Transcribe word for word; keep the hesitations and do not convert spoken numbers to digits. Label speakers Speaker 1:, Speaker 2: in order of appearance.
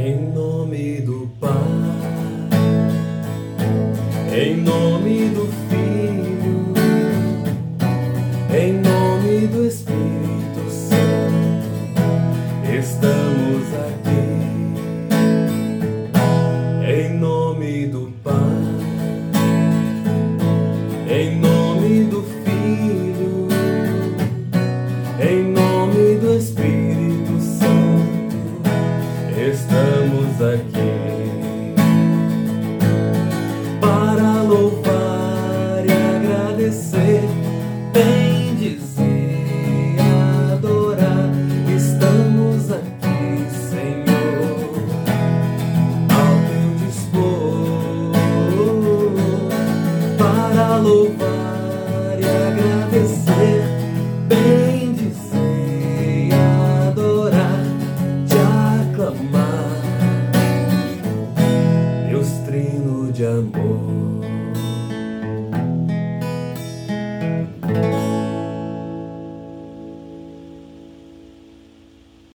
Speaker 1: Em nome do Pai, em nome do Filho, em nome do Espírito Santo, estamos aqui. Em nome do Pai, em nome do Filho, em nome do Espírito Santo, estamos aqui para louvar e agradecer, bendizer e adorar. Estamos aqui, Senhor, ao teu dispor, para louvar e agradecer, bendizer e adorar, te aclamar, Deus trino de amor.